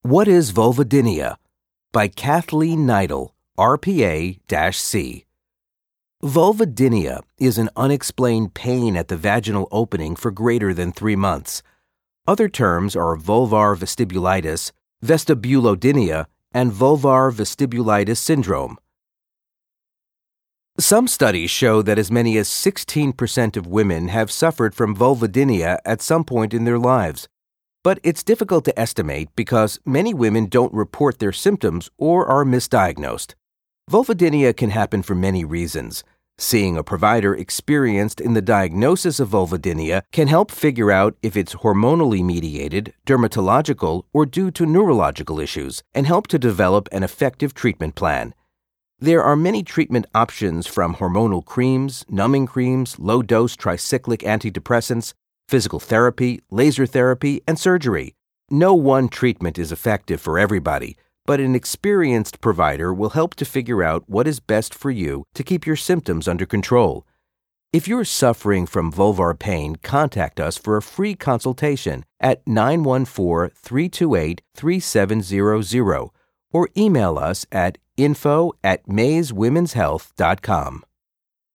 What is Vulvodynia? By Kathleen Neidl, RPA-C. Vulvodynia is an unexplained pain at the vaginal opening for greater than 3 months. Other terms are vulvar vestibulitis, vestibulodynia, and vulvar vestibulitis syndrome. Some studies show that as many as 16% of women have suffered from vulvodynia at some point in their lives. But it's difficult to estimate because many women don't report their symptoms or are misdiagnosed. Vulvodynia can happen for many reasons. Seeing a provider experienced in the diagnosis of vulvodynia can help figure out if it's hormonally mediated, dermatological, or due to neurological issues, and help to develop an effective treatment plan. There are many treatment options from hormonal creams, numbing creams, low-dose tricyclic antidepressants, physical therapy, laser therapy, and surgery. No one treatment is effective for everybody, but an experienced provider will help to figure out what is best for you to keep your symptoms under control. If you're suffering from vulvar pain, contact us for a free consultation at 914-328-3700 or email us at info@mayswomenshealth.com.